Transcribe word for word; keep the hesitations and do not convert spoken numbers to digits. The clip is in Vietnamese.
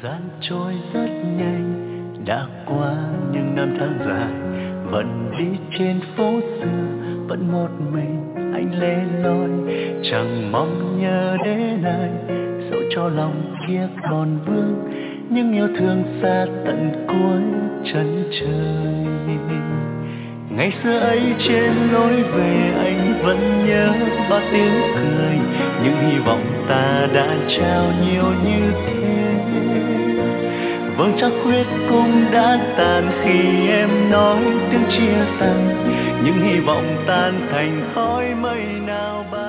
gian trôi rất nhanh, đã qua những năm tháng dài, vẫn đi trên phố xưa, vẫn một mình anh lẻ loi, chẳng mong nhớ đến ai, dẫu cho lòng kia còn vương, nhưng yêu thương xa tận cuối chân trời. Ngày xưa ấy trên lối về anh vẫn nhớ bao tiếng cười, những hy vọng ta đã trao nhiều như thế. Vầng trăng khuyết cũng đã tàn khi em nói tiếng chia tay, những hy vọng tan thành khói mây nào bay.